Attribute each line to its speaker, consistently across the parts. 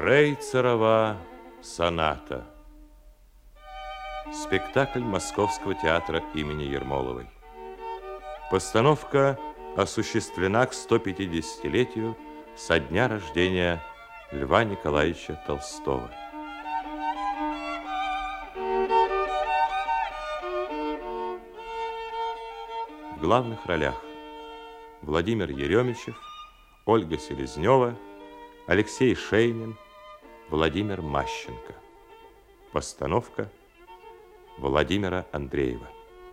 Speaker 1: Крейцерова соната. Спектакль Московского театра имени Ермоловой. Постановка осуществлена к 150-летию со дня рождения Льва Николаевича Толстого. В главных ролях Владимир Еремичев, Ольга Селезнева, Алексей Шейнин, Владимир Мащенко. Постановка Владимира Андреева.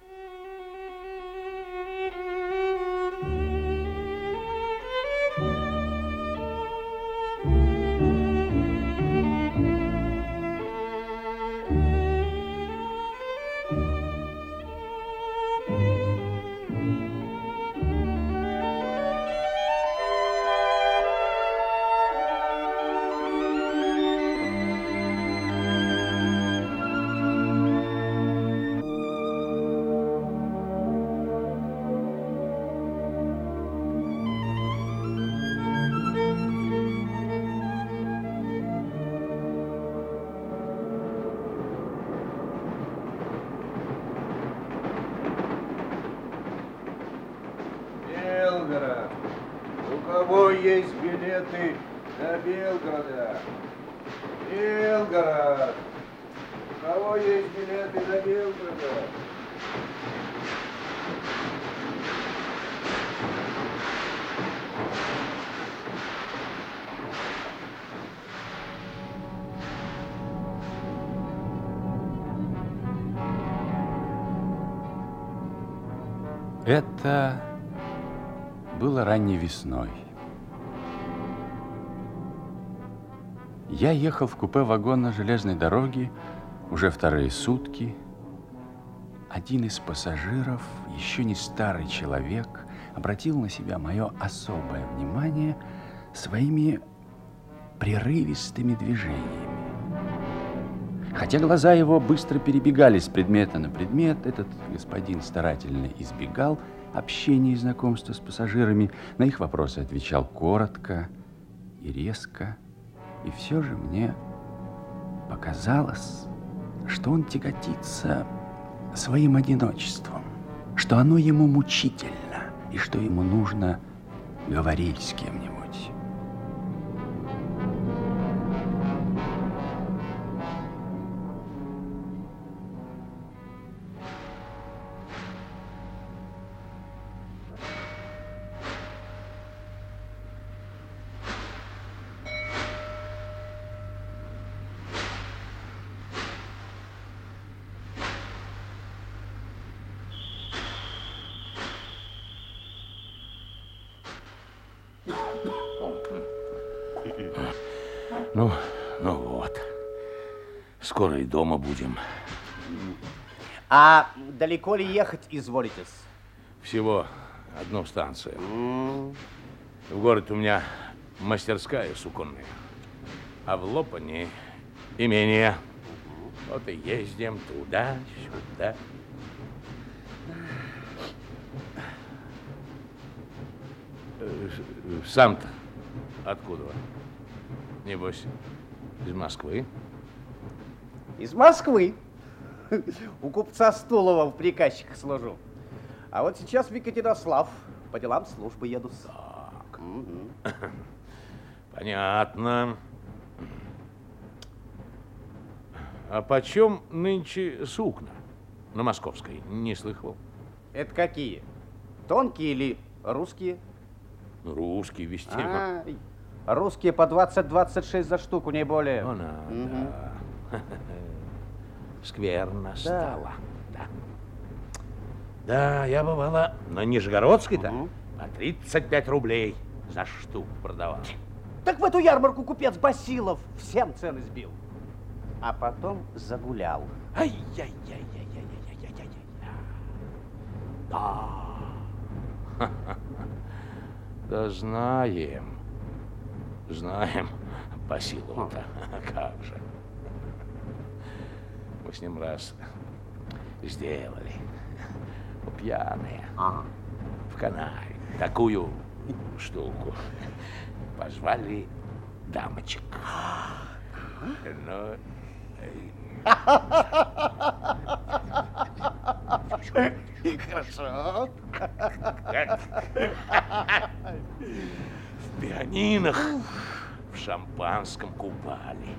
Speaker 2: Белгород. У кого есть билеты до Белгорода? Белгород. У кого есть билеты до Белгорода?
Speaker 3: Это было ранней весной. Я ехал в купе вагона железной дороги уже вторые сутки. Один из пассажиров, еще не старый человек, обратил на себя мое особое внимание своими прерывистыми движениями. Хотя глаза его быстро перебегали с предмета на предмет, этот господин старательно избегал общения и знакомства с пассажирами, на их вопросы отвечал коротко и резко. И все же мне показалось, что он тяготится своим одиночеством, что оно ему мучительно и что ему нужно говорить с кем-нибудь.
Speaker 4: Ну вот. Скоро и дома будем.
Speaker 5: А далеко ли ехать изволитесь?
Speaker 4: Всего одну станцию. В городе у меня мастерская суконная, а в Лопане имение. Вот и ездим туда-сюда. Сам-то откуда? Небось, из Москвы?
Speaker 5: Из Москвы. У купца Стулова в приказчиках служу. А вот сейчас в Екатеринослав по делам службы еду.
Speaker 4: Так. Понятно. А почем нынче сукна на Московской? Не слыхал.
Speaker 5: Это какие? Тонкие или русские?
Speaker 4: Русские вести.
Speaker 5: Русские по 20-26 за штуку, не более.
Speaker 4: Ну, да. Скверно стало. Да, я бывала на Нижегородской-то по 35 рублей за штуку продавал.
Speaker 5: Так в эту ярмарку купец Басилов всем цены сбил. А потом загулял.
Speaker 4: Ай-яй-яй-яй-яй-яй-яй-яй-яй. Да. Да знаем. Знаем Басилова-то. Как же. Мы с ним раз сделали. Пьяные. В канаве. Такую штуку. Позвали дамочек. Ну,
Speaker 5: Хорошо.
Speaker 4: в пианинах, в шампанском купали.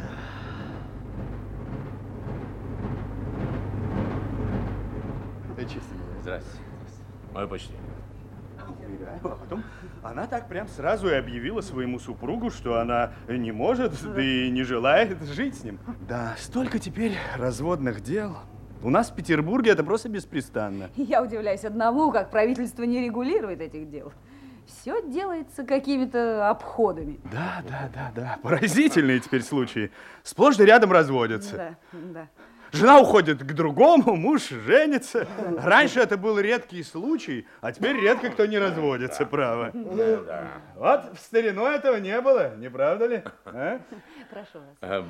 Speaker 6: Честно говоря.
Speaker 4: Здрасте. Мое почтение.
Speaker 6: А потом она так прям сразу и объявила своему супругу, что она не может, да и не желает жить с ним. Да, столько теперь разводных дел. У нас в Петербурге это просто беспрестанно.
Speaker 7: Я удивляюсь одному, как правительство не регулирует этих дел. Все делается какими-то обходами.
Speaker 6: Да. Поразительные теперь случаи. Сплошь да рядом разводятся.
Speaker 7: Да.
Speaker 6: Жена уходит к другому, муж женится. Раньше это был редкий случай, а теперь редко кто не разводится, право. Вот в старину этого не было, не правда ли? А?
Speaker 7: Прошу вас.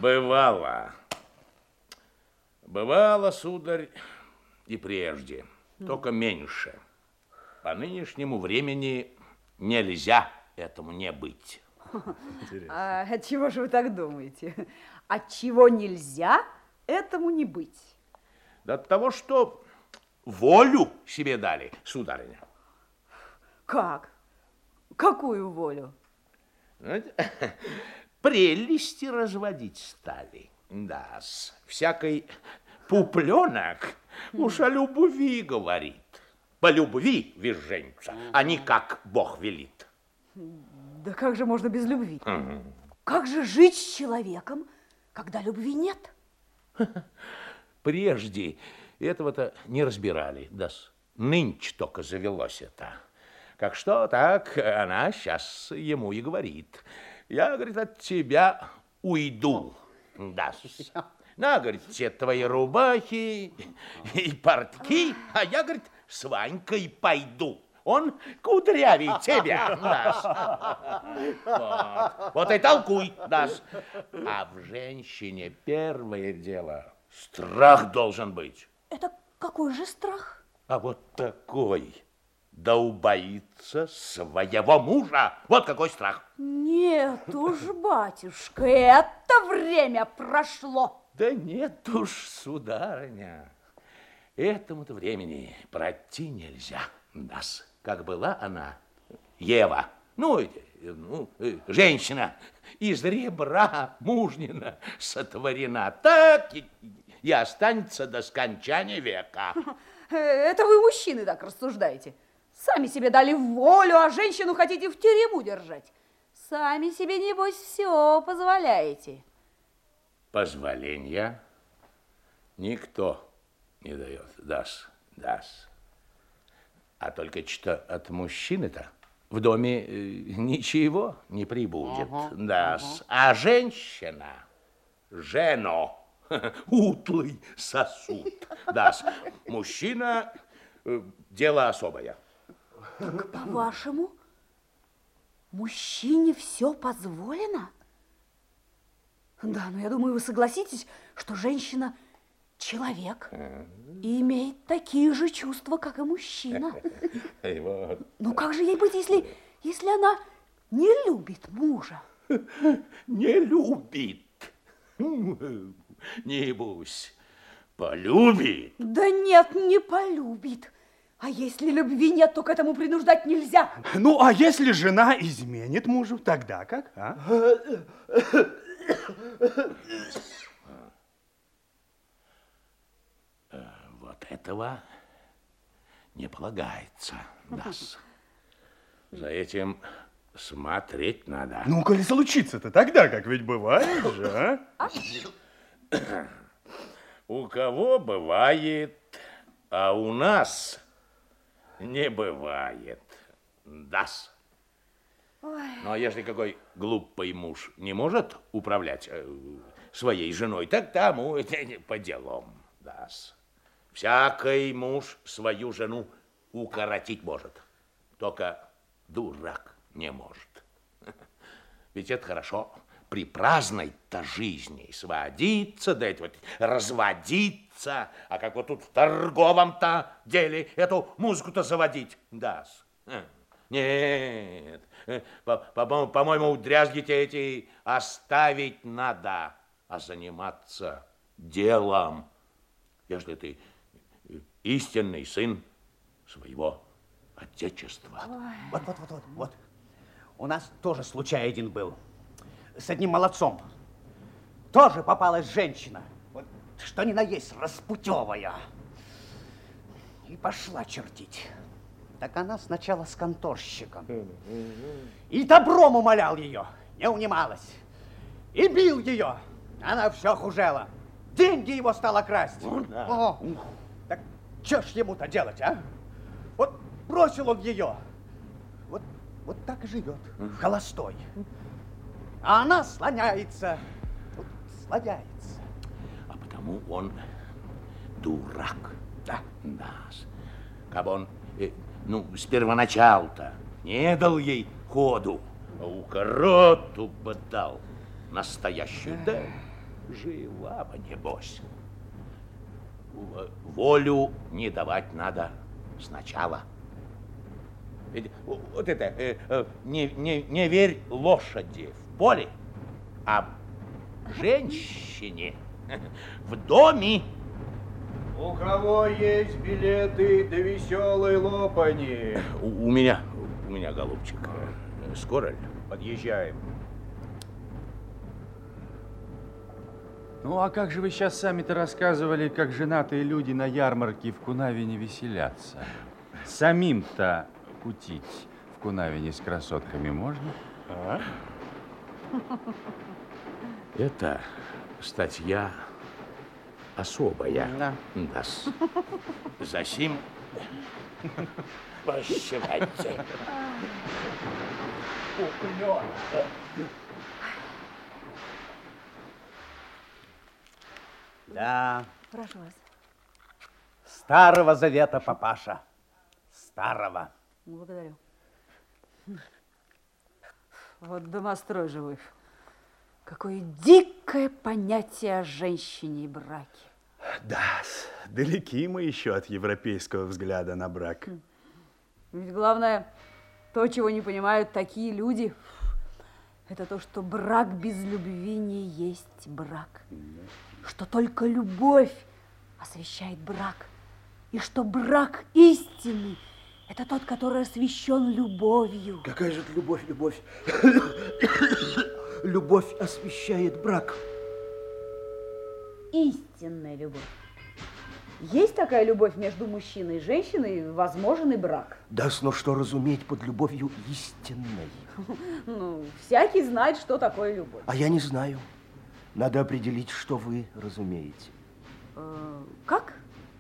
Speaker 4: Бывало, сударь, и прежде, только меньше. По нынешнему времени нельзя этому не быть.
Speaker 7: А от чего же вы так думаете? От чего нельзя этому не быть?
Speaker 4: Да от того, что волю себе дали, сударыня.
Speaker 7: Как? Какую волю?
Speaker 4: Прелести разводить стали. Да, всякой пупленок уж о любви говорит. По любви визженца, а не как Бог велит.
Speaker 7: Да как же можно без любви? Как же жить с человеком, когда любви нет?
Speaker 4: Прежде этого-то не разбирали, да нынче только завелось это. Как что, так она сейчас ему и говорит. Я, говорит, от тебя уйду. Да. На, говорит, все твои рубахи и портки, а я, говорит, с Ванькой пойду. Он кудрявее тебя. Вот и толкуй. А в женщине первое дело страх должен быть.
Speaker 7: Это какой же страх?
Speaker 4: А вот такой. Да убоится своего мужа. Вот какой страх.
Speaker 7: Нет уж, батюшка, это время прошло.
Speaker 4: Да нет уж, сударыня, этому-то времени пройти нельзя. Нас, как была она, Ева, женщина из ребра мужнина сотворена, так и останется до скончания века.
Speaker 7: Это вы, мужчины, так рассуждаете. Сами себе дали волю, а женщину хотите в тюрьму держать. Сами себе, небось, все позволяете.
Speaker 4: Позволения никто не дает, даст. А только что от мужчины-то в доме ничего не прибудет, даст. А женщина, утлый сосуд, даст. Мужчина дело особое.
Speaker 7: Так, по-вашему, мужчине все позволено? Да, но я думаю, вы согласитесь, что женщина человек и имеет такие же чувства, как и мужчина. Ну как же ей быть, если она не любит мужа?
Speaker 4: Не любит. Небось, полюбит.
Speaker 7: Да нет, не полюбит. А если любви нет, то к этому принуждать нельзя.
Speaker 6: Ну, а если жена изменит мужу, тогда как? А?
Speaker 4: Вот этого не полагается, нас. За этим смотреть надо.
Speaker 6: Ну, коли случится-то тогда, как ведь бывает же, а?
Speaker 4: У кого бывает, а у нас не бывает. Дас. Ну, а если какой глупый муж не может управлять своей женой, так тому по делам. Дас. Всякий муж свою жену укоротить может. Только дурак не может. Ведь это хорошо при праздной-то жизни сводиться, да это вот разводиться, а как вот тут в торговом-то деле эту музыку-то заводить. Да. Нет, по-моему, дрязги эти оставить надо. а заниматься делом, если ты истинный сын своего отечества.
Speaker 5: Вот. У нас тоже случай один был. С одним молодцом. Тоже попалась женщина. Вот что ни на есть, распутевая. И пошла чертить. Так она сначала с конторщиком. И добром умолял ее. Не унималась. И бил ее. Она все хужела. Деньги его стала красть. О, так что ж ему-то делать, а? Вот бросил он ее. Вот так и живет, холостой. А она слоняется. Вот слоняется.
Speaker 4: А потому он дурак.
Speaker 5: Да.
Speaker 4: Да. Как он, с первоначал-то не дал ей ходу, а укороту бы дал настоящую. Да, жива бы, небось. Волю не давать надо сначала. Ведь вот это, не верь лошади в поле, а женщине в доме.
Speaker 2: У кого есть билеты до веселой лопани?
Speaker 4: У меня, голубчик. Скоро ли?
Speaker 2: Подъезжаем.
Speaker 3: Ну, а как же вы сейчас сами-то рассказывали, как женатые люди на ярмарке в Кунавине веселятся? Самим-то кутить в Кунавине с красотками можно?
Speaker 4: А? Это статья особая.
Speaker 5: Да.
Speaker 4: Да-с. Засим прощевайте.
Speaker 5: Да.
Speaker 7: Прошу вас.
Speaker 5: Старого завета, папаша. Старого.
Speaker 7: Благодарю. Вот домострой живой. Какое дикое понятие о женщине и браке.
Speaker 6: Да, далеки мы еще от европейского взгляда на брак.
Speaker 7: Ведь главное, то, чего не понимают такие люди, это то, что брак без любви не есть брак. Что только любовь освящает брак. И что брак истинный – это тот, который освящен любовью.
Speaker 8: Какая же это любовь? Любовь освящает брак.
Speaker 7: Истинная любовь. Есть такая любовь между мужчиной и женщиной, возможен и брак.
Speaker 8: Да, но что разуметь под любовью истинной?
Speaker 7: Ну, всякий знает, что такое любовь.
Speaker 8: А я не знаю. Надо определить, что вы разумеете.
Speaker 7: Как?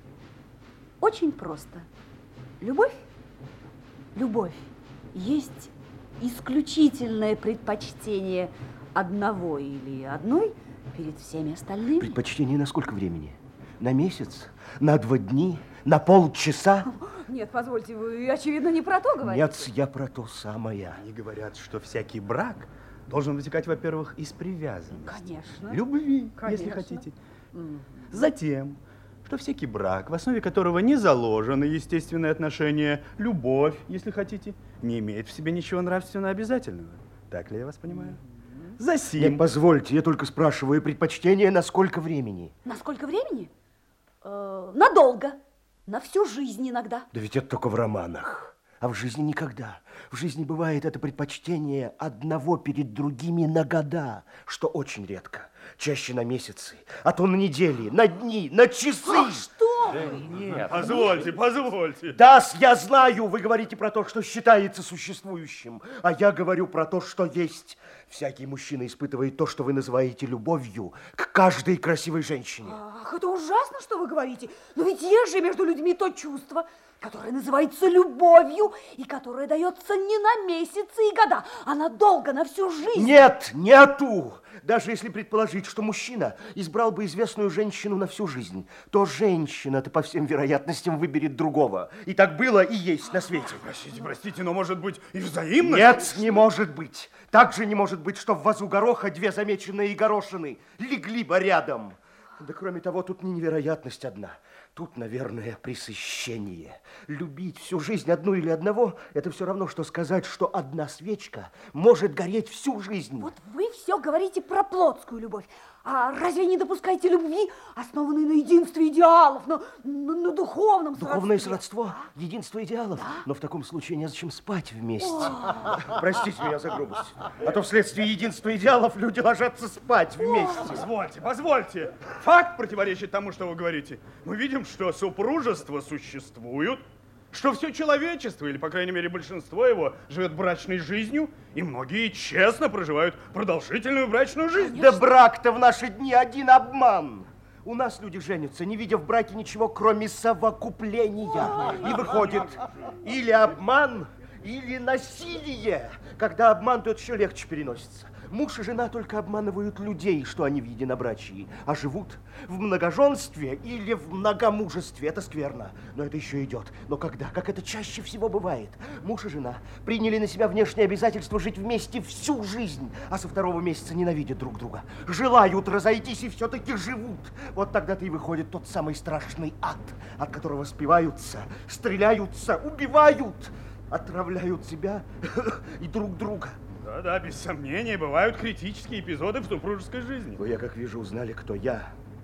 Speaker 7: Очень просто. Любовь? Любовь есть исключительное предпочтение одного или одной перед всеми остальными.
Speaker 8: Предпочтение на сколько времени? На месяц? На 2 дни? На полчаса?
Speaker 7: Нет, позвольте, вы, очевидно, не про то говорите.
Speaker 8: Нет, я про то самое.
Speaker 6: Они говорят, что всякий брак должен вытекать, во-первых, из привязанности.
Speaker 7: Конечно.
Speaker 6: Любви,
Speaker 7: Конечно.
Speaker 6: если хотите. Затем, что всякий брак, в основе которого не заложены естественные отношения, любовь, если хотите, не имеет в себе ничего нравственно обязательного. Так ли я вас понимаю? Засим.
Speaker 8: Нет, позвольте, я только спрашиваю, предпочтение на сколько времени?
Speaker 7: На сколько времени? Надолго. На всю жизнь иногда.
Speaker 8: Да ведь это только в романах. А в жизни никогда. В жизни бывает это предпочтение одного перед другими на года, что очень редко. Чаще на месяцы, а то на недели, на дни, на часы.
Speaker 7: Ах, что?
Speaker 4: Нет.
Speaker 6: Позвольте.
Speaker 8: Да, я знаю, вы говорите про то, что считается существующим, а я говорю про то, что есть. Всякий мужчина испытывает то, что вы называете любовью к каждой красивой женщине.
Speaker 7: Ах, это ужасно, что вы говорите. Но ведь есть же между людьми то чувство, которое называется любовью, и которое дается не на месяцы и года, а надолго, на всю жизнь.
Speaker 8: Нет, нету. Даже если предположить, что мужчина избрал бы известную женщину на всю жизнь, то женщина-то по всем вероятностям выберет другого. И так было и есть на свете.
Speaker 6: Простите, но может быть и взаимно?
Speaker 8: Нет, не может быть. Также не может быть, что в вазу гороха 2 замеченные горошины легли бы рядом. Да кроме того, тут не невероятность одна. Тут, наверное, пресыщение. Любить всю жизнь одну или одного – это все равно, что сказать, что одна свечка может гореть всю жизнь.
Speaker 7: Вот вы все говорите про плотскую любовь. А разве не допускаете любви, основанной на единстве идеалов, на духовном сродстве?
Speaker 8: Духовное сродство, единство идеалов. Но в таком случае незачем спать вместе. Простите меня за грубость. А то вследствие единства идеалов люди ложатся спать вместе.
Speaker 6: Позвольте, позвольте. Факт противоречит тому, что вы говорите. Мы видим, что супружества существуют, что все человечество, или, по крайней мере, большинство его, живет брачной жизнью, и многие честно проживают продолжительную брачную жизнь.
Speaker 8: Да брак-то в наши дни один обман. У нас люди женятся, не видя в браке ничего, кроме совокупления. И выходит или обман, или насилие. Когда обман, то это еще легче переносится. Муж и жена только обманывают людей, что они в единобрачии, а живут в многоженстве или в многомужестве. Это скверно, но это еще идет. Но когда, как это чаще всего бывает, муж и жена приняли на себя внешнее обязательство жить вместе всю жизнь, а со второго месяца ненавидят друг друга, желают разойтись и все-таки живут. Вот тогда-то и выходит тот самый страшный ад, от которого спиваются, стреляются, убивают, отравляют себя и друг друга.
Speaker 6: Да, без сомнения, бывают критические эпизоды в супружеской жизни.
Speaker 8: Вы, я как вижу, узнали, кто я.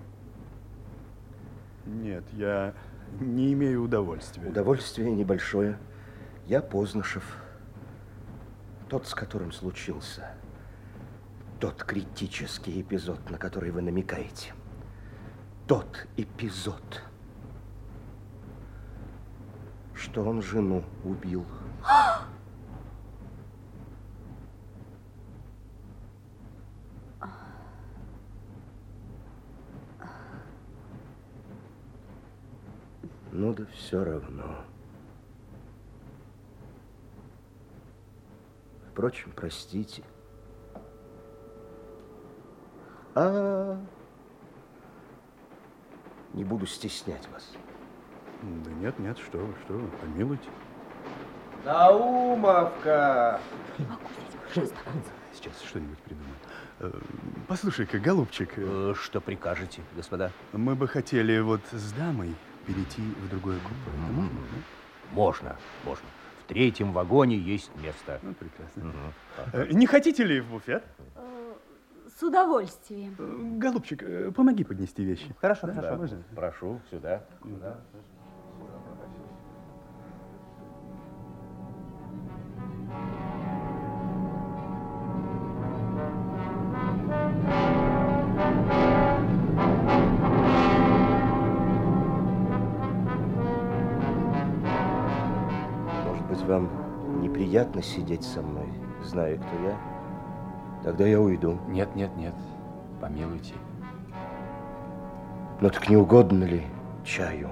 Speaker 6: Нет, я не имею удовольствия.
Speaker 8: Удовольствие небольшое. Я Познышев. Тот, с которым случился. Тот критический эпизод, на который вы намекаете. Тот эпизод, что он жену убил. Ну да все равно. Впрочем, простите. Не буду стеснять вас.
Speaker 6: Да нет, нет, что вы, помилуйте.
Speaker 2: Наумовка!
Speaker 7: Не могу здесь больше оставаться.
Speaker 6: Сейчас что-нибудь придумаю. Послушай-ка, голубчик.
Speaker 5: Что прикажете, господа?
Speaker 6: Мы бы хотели вот с дамой перейти в другое купе. Это можно, да?
Speaker 5: Можно. В третьем вагоне есть место.
Speaker 6: Ну, прекрасно. Не хотите ли в буфет?
Speaker 7: С удовольствием.
Speaker 6: Голубчик, помоги поднести вещи.
Speaker 5: Хорошо.
Speaker 6: Можно?
Speaker 5: Прошу, сюда.
Speaker 8: Может быть, вам неприятно сидеть со мной, зная, кто я? Тогда я уйду.
Speaker 3: Нет, помилуйте.
Speaker 8: Но так не угодно ли чаю?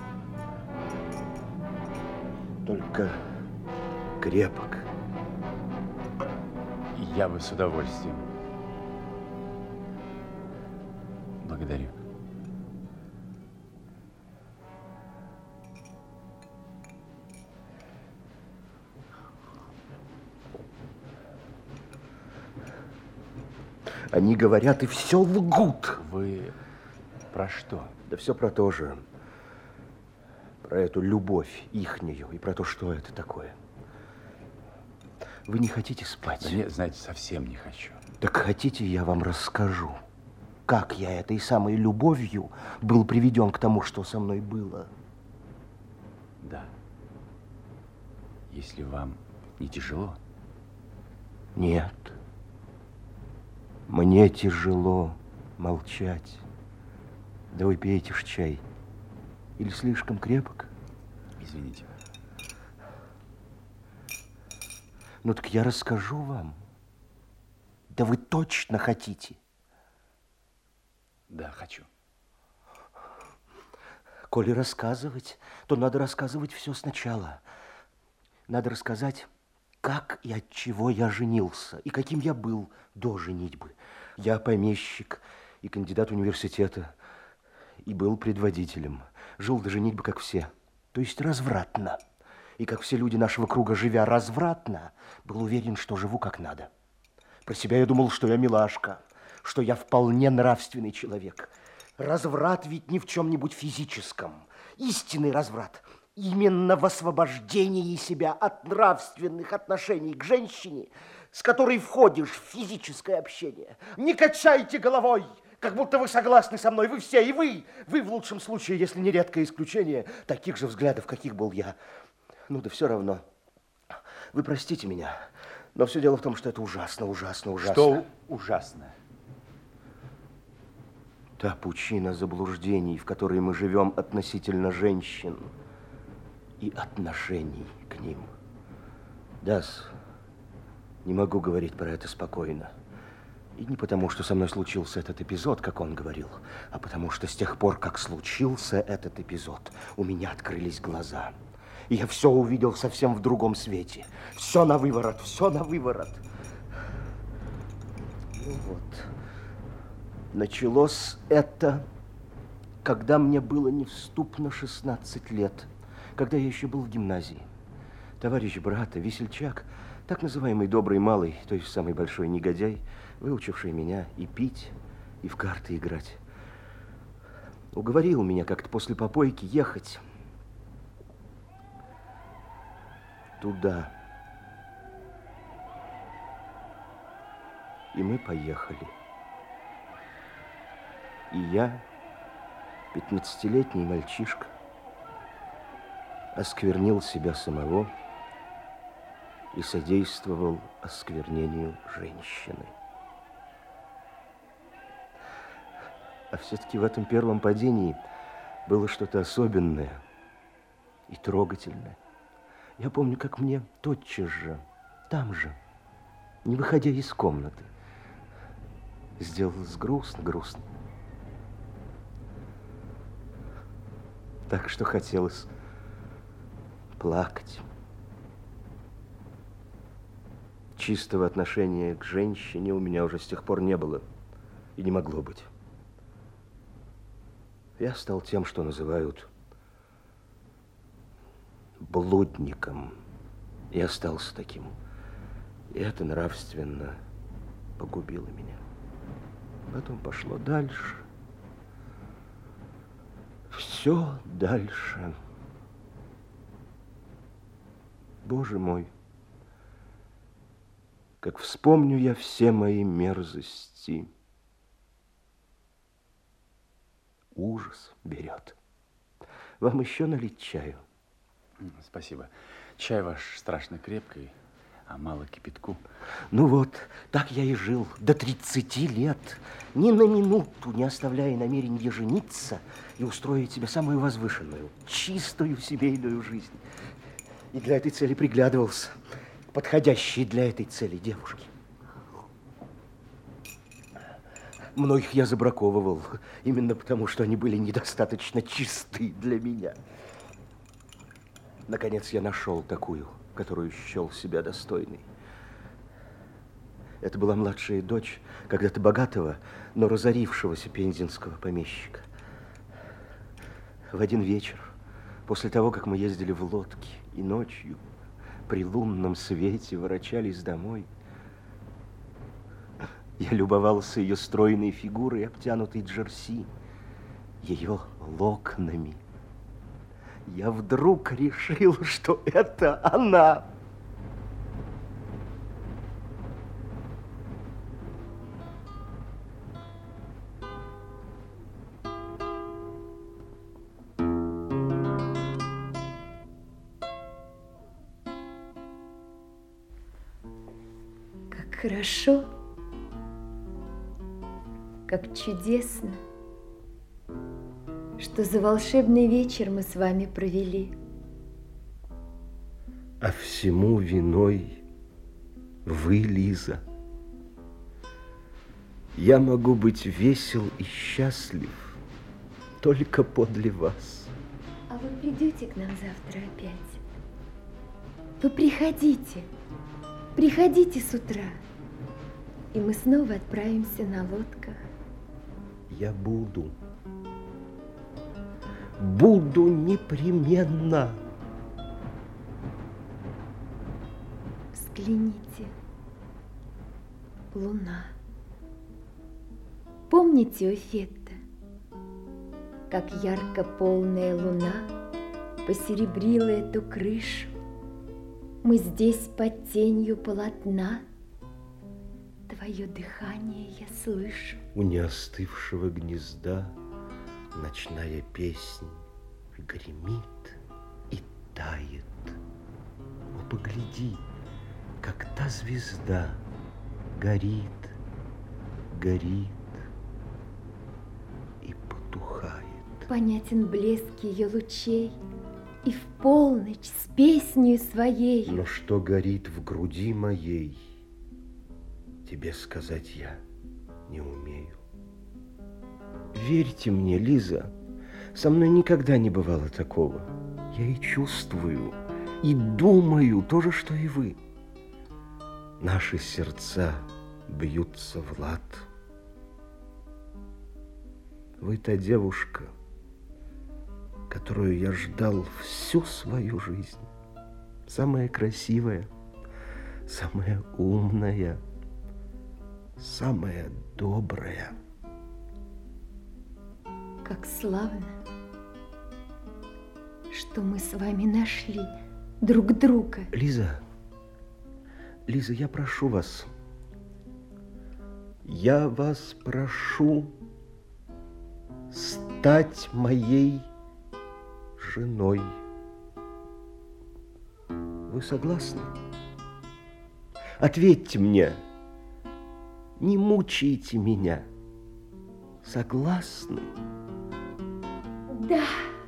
Speaker 8: Только крепок.
Speaker 3: Я бы с удовольствием. Благодарю.
Speaker 8: Они говорят и все лгут.
Speaker 3: Вы про что?
Speaker 8: Да все про то же. Про эту любовь ихнюю и про то, что это такое. Вы не хотите спать?
Speaker 3: Да нет, знаете, совсем не хочу.
Speaker 8: Так хотите, я вам расскажу, как я этой самой любовью был приведен к тому, что со мной было.
Speaker 3: Да. Если вам не тяжело.
Speaker 8: Нет. Мне тяжело молчать. Да вы пейте ж чай. Или слишком крепок?
Speaker 3: Извините.
Speaker 8: Ну так я расскажу вам. Да вы точно хотите?
Speaker 3: Да, хочу.
Speaker 8: Коли рассказывать, то надо рассказывать все сначала. Надо рассказать, как и от чего я женился, и каким я был до женитьбы. Я помещик и кандидат университета, и был предводителем. Жил до женитьбы, как все, то есть развратно. И как все люди нашего круга, живя развратно, был уверен, что живу как надо. Про себя я думал, что я милашка, что я вполне нравственный человек. Разврат ведь не в чем-нибудь физическом. Истинный разврат именно в освобождении себя от нравственных отношений к женщине, с которой входишь в физическое общение. Не качайте головой, Как будто вы согласны со мной, вы все, и вы. Вы в лучшем случае, если не редкое исключение, таких же взглядов, каких был я. Ну да все равно. Вы простите меня, но все дело в том, что это ужасно, ужасно, ужасно.
Speaker 3: Что ужасно?
Speaker 8: Та пучина заблуждений, в которой мы живем относительно женщин и отношений к ним. Дас, не могу говорить про это спокойно. И не потому, что со мной случился этот эпизод, как он говорил, а потому что с тех пор, как случился этот эпизод, у меня открылись глаза. И я все увидел совсем в другом свете. Все на выворот, все на выворот. Ну вот. Началось это, когда мне было невступно 16 лет, когда я еще был в гимназии. Товарищ брата, весельчак, так называемый добрый малый, то есть самый большой негодяй, выучивший меня и пить, и в карты играть, уговорил меня как-то после попойки ехать туда. И мы поехали. И я, 15-летний мальчишка, осквернил себя самого и содействовал осквернению женщины. А все-таки в этом первом падении было что-то особенное и трогательное. Я помню, как мне тотчас же, там же, не выходя из комнаты, сделалось грустно. Так что хотелось плакать. Чистого отношения к женщине у меня уже с тех пор не было и не могло быть. Я стал тем, что называют блудником. И остался таким. И это нравственно погубило меня. Потом пошло дальше. Все дальше. Боже мой, как вспомню я все мои мерзости, ужас берет. Вам еще налить чаю?
Speaker 3: Спасибо. Чай ваш страшно крепкий, а мало кипятку.
Speaker 8: Ну вот, так я и жил до 30 лет, ни на минуту не оставляя намерения жениться и устроить себе самую возвышенную, чистую семейную жизнь. И для этой цели приглядывался к подходящей для этой цели девушке. Многих я забраковывал, именно потому, что они были недостаточно чисты для меня. Наконец я нашел такую, которую счел себя достойной. Это была младшая дочь когда-то богатого, но разорившегося пензенского помещика. В один вечер, после того, как мы ездили в лодке и ночью при лунном свете ворочались домой, я любовался ее стройной фигурой, обтянутой джерси, ее локонами. Я вдруг решил, что это она.
Speaker 9: Как хорошо, как чудесно, что за волшебный вечер мы с вами провели.
Speaker 8: А всему виной вы, Лиза. Я могу быть весел и счастлив только подле вас.
Speaker 9: А вы придете к нам завтра опять? Вы приходите, приходите с утра, и мы снова отправимся на лодках.
Speaker 8: Я буду. Буду непременно.
Speaker 9: Взгляните. Луна. Помните, Офетта, как ярко полная луна посеребрила эту крышу? Мы здесь под тенью полотна. Твое дыхание я слышу.
Speaker 8: У неостывшего гнезда ночная песнь гремит и тает. О, погляди, как та звезда горит, горит и потухает.
Speaker 9: Понятен блеск ее лучей, и в полночь с песней своей.
Speaker 8: Но что горит в груди моей, тебе сказать я не умею. Верьте мне, Лиза, со мной никогда не бывало такого. Я и чувствую, и думаю то же, что и вы. Наши сердца бьются в лад. Вы та девушка, которую я ждал всю свою жизнь. Самая красивая, самая умная, самая добрая.
Speaker 9: Как славно, что мы с вами нашли друг друга.
Speaker 8: Лиза, Лиза, я прошу вас, я вас прошу стать моей женой. Вы согласны? Ответьте мне, не мучайте меня. Согласны?
Speaker 9: Да.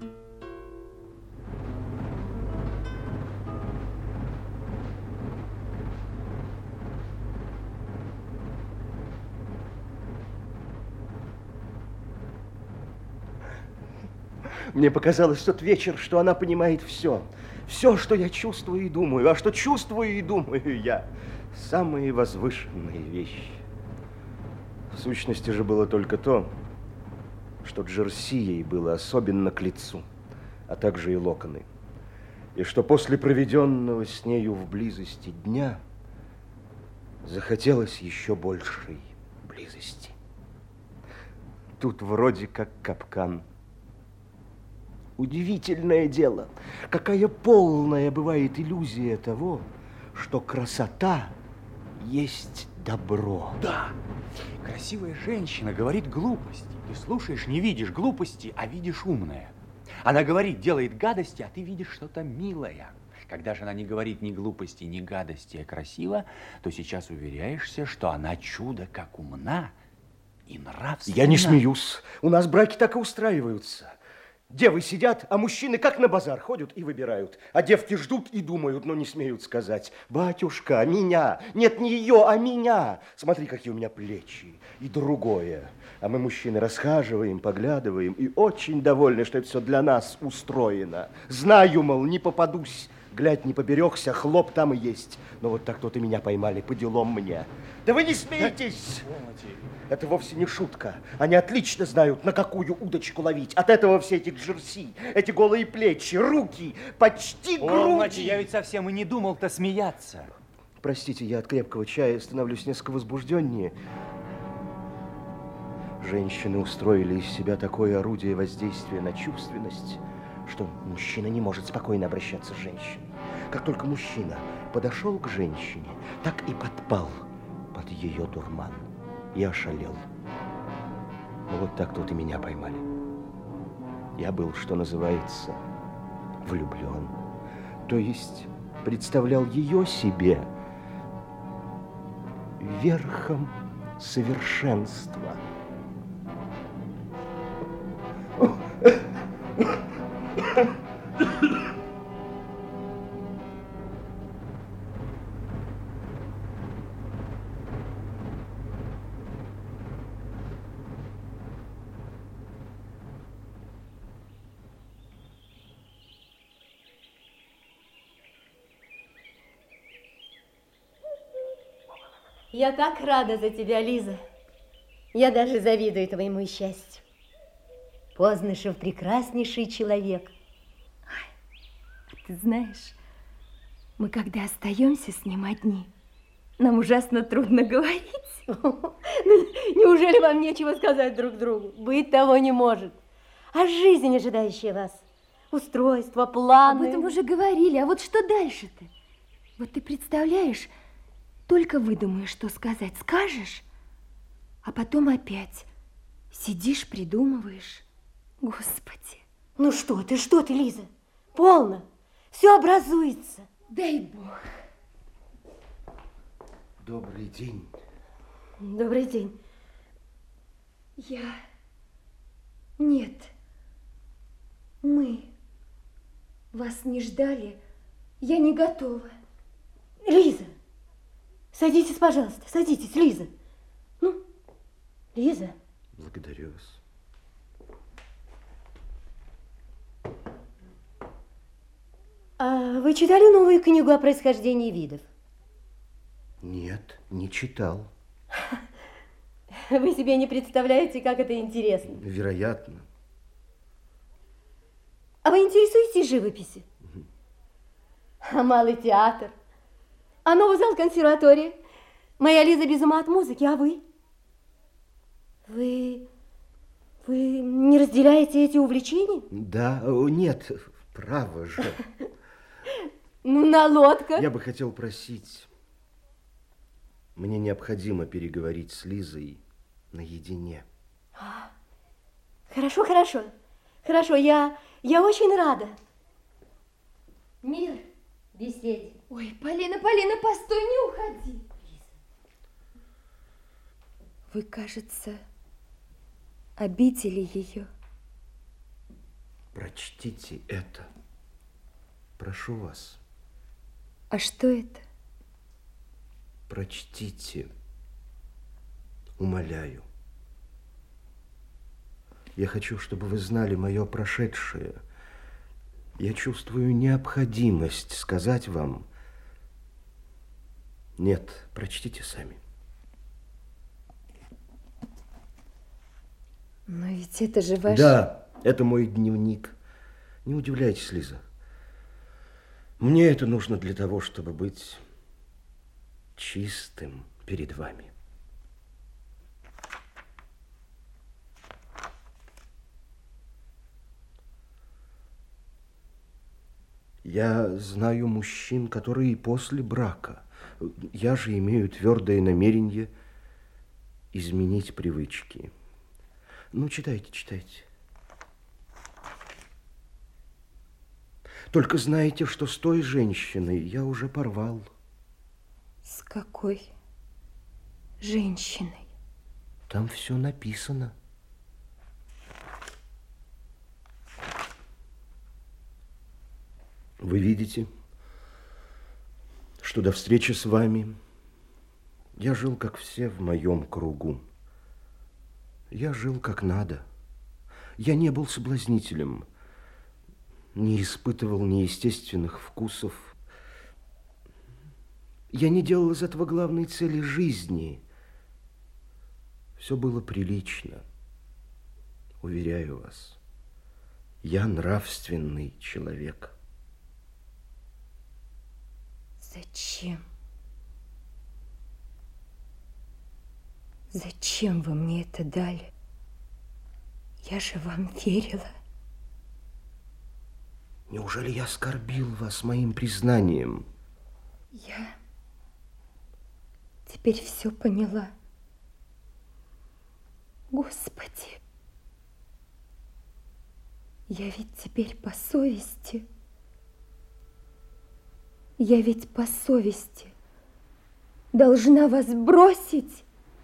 Speaker 8: Мне показалось в тот вечер, что она понимает все. Все, что я чувствую и думаю. А что чувствую и думаю я. Самые возвышенные вещи. В сущности же было только то, что джерси ей было особенно к лицу, а также и локоны. И что после проведенного с нею в близости дня захотелось еще большей близости. Тут вроде как капкан. Удивительное дело, какая полная бывает иллюзия того, что красота есть добро.
Speaker 3: Да, красивая женщина говорит глупости. Ты слушаешь, не видишь глупости, а видишь умное. Она говорит, делает гадости, а ты видишь что-то милое. Когда же она не говорит ни глупости, ни гадости, а красиво, то сейчас уверяешься, что она чудо как умна и нравственна.
Speaker 8: Я не смеюсь. У нас браки так и устраиваются. Девы сидят, а мужчины как на базар ходят и выбирают. А девки ждут и думают, но не смеют сказать: батюшка, меня. Нет, не ее, а меня. Смотри, какие у меня плечи. И другое. А мы, мужчины, расхаживаем, поглядываем и очень довольны, что это все для нас устроено. Знаю, мол, не попадусь. Глядь, не поберегся, хлоп там и есть. Но вот так-то и меня поймали, по делам мне. Да вы не смейтесь! Это вовсе не шутка. Они отлично знают, на какую удочку ловить. От этого все эти джерси, эти голые плечи, руки, почти груди.
Speaker 3: Я ведь совсем и не думал-то смеяться.
Speaker 8: Простите, я от крепкого чая становлюсь несколько возбужденнее. Женщины устроили из себя такое орудие воздействия на чувственность, что мужчина не может спокойно обращаться с женщиной. Как только мужчина подошел к женщине, так и подпал под ее дурман и ошалел. Ну вот так тут и меня поймали. Я был, что называется, влюблен. То есть представлял ее себе верхом совершенства.
Speaker 10: Я так рада за тебя, Лиза. Я даже завидую твоему счастью. Познышев прекраснейший человек.
Speaker 9: Ты знаешь, мы когда остаемся с ним одни, нам ужасно трудно говорить.
Speaker 10: Неужели вам нечего сказать друг другу? Быть того не может. А жизнь, ожидающая вас, устройство, планы.
Speaker 9: Об этом уже говорили, а вот что дальше-то? Вот ты представляешь, только выдумаешь, что сказать, скажешь, а потом опять сидишь, придумываешь. Господи.
Speaker 10: Ну что ты, Лиза? Полно. Все образуется.
Speaker 9: Дай Бог.
Speaker 8: Добрый день.
Speaker 10: Добрый день.
Speaker 9: Нет. Мы вас не ждали. Я не готова.
Speaker 10: Лиза, садитесь, пожалуйста, садитесь, Лиза. Ну, Лиза.
Speaker 8: Благодарю вас.
Speaker 10: А вы читали новую книгу о происхождении видов?
Speaker 8: Нет, не читал.
Speaker 10: Вы себе не представляете, как это интересно.
Speaker 8: Вероятно.
Speaker 10: А вы интересуетесь живописью? А малый театр? А новый зал консерватории? Моя Лиза без ума от музыки, а вы? Вы не разделяете эти увлечения?
Speaker 8: Да, нет, право же.
Speaker 10: Ну, на лодках.
Speaker 8: Я бы хотел просить. Мне необходимо переговорить с Лизой наедине.
Speaker 10: Хорошо, хорошо. Хорошо, я очень рада. Мир беседе.
Speaker 9: Ой, Полина, постой, не уходи. Вы, кажется, обидели ее.
Speaker 8: Прочтите это. Прошу вас.
Speaker 9: А что это?
Speaker 8: Прочтите. Умоляю. Я хочу, чтобы вы знали мое прошедшее. Я чувствую необходимость сказать вам. Нет, прочтите сами.
Speaker 9: Но ведь это же ваш...
Speaker 8: Да, это мой дневник. Не удивляйтесь, Лиза. Мне это нужно для того, чтобы быть чистым перед вами. Я знаю мужчин, которые после брака. Я же имею твердое намерение изменить привычки. Ну, читайте, читайте. Только знаете, что с той женщиной я уже порвал.
Speaker 9: С какой женщиной?
Speaker 8: Там все написано. Вы видите, что до встречи с вами я жил, как все, в моем кругу. Я жил как надо. Я не был соблазнителем, не испытывал неестественных вкусов. Я не делал из этого главной цели жизни. Все было прилично. Уверяю вас, я нравственный человек.
Speaker 9: Зачем? Зачем вы мне это дали? Я же вам верила.
Speaker 8: Неужели я оскорбил вас моим признанием?
Speaker 9: Я теперь все поняла. Господи, я ведь теперь по совести. Я ведь по совести должна вас бросить.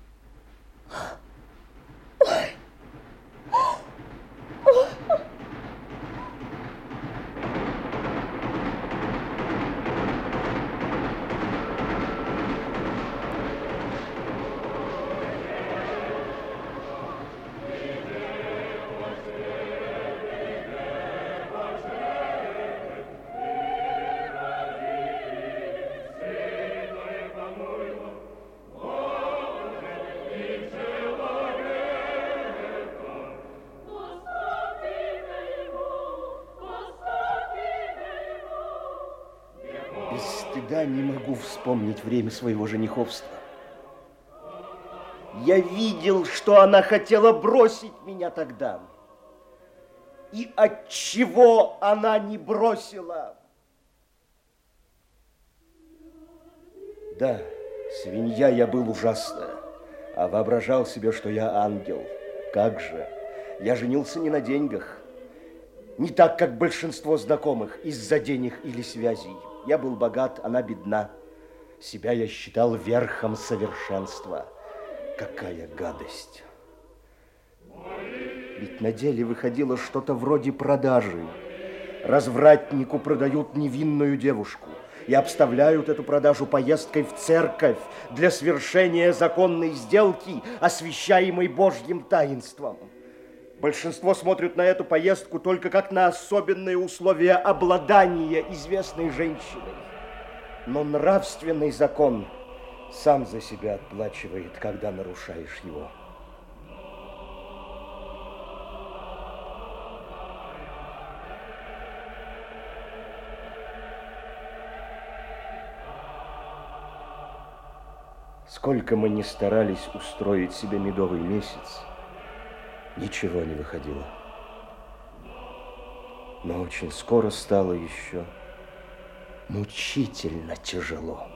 Speaker 8: Не могу вспомнить время своего жениховства. Я видел, что она хотела бросить меня тогда. И отчего она не бросила? Да, Свинья я был ужасно, а воображал себе, что я ангел. Как же? Я женился не на деньгах. Не так, как большинство знакомых, из-за денег или связей. Я был богат, она бедна. Себя я считал верхом совершенства. Какая гадость! Ведь на деле выходило что-то вроде продажи. Развратнику продают невинную девушку и обставляют эту продажу поездкой в церковь для свершения законной сделки, освящаемой Божьим таинством. Большинство смотрят на эту поездку только как на особенные условия обладания известной женщиной. Но нравственный закон сам за себя отплачивает, когда нарушаешь его. Сколько мы ни старались устроить себе медовый месяц, ничего не выходило. Но очень скоро стало еще мучительно тяжело.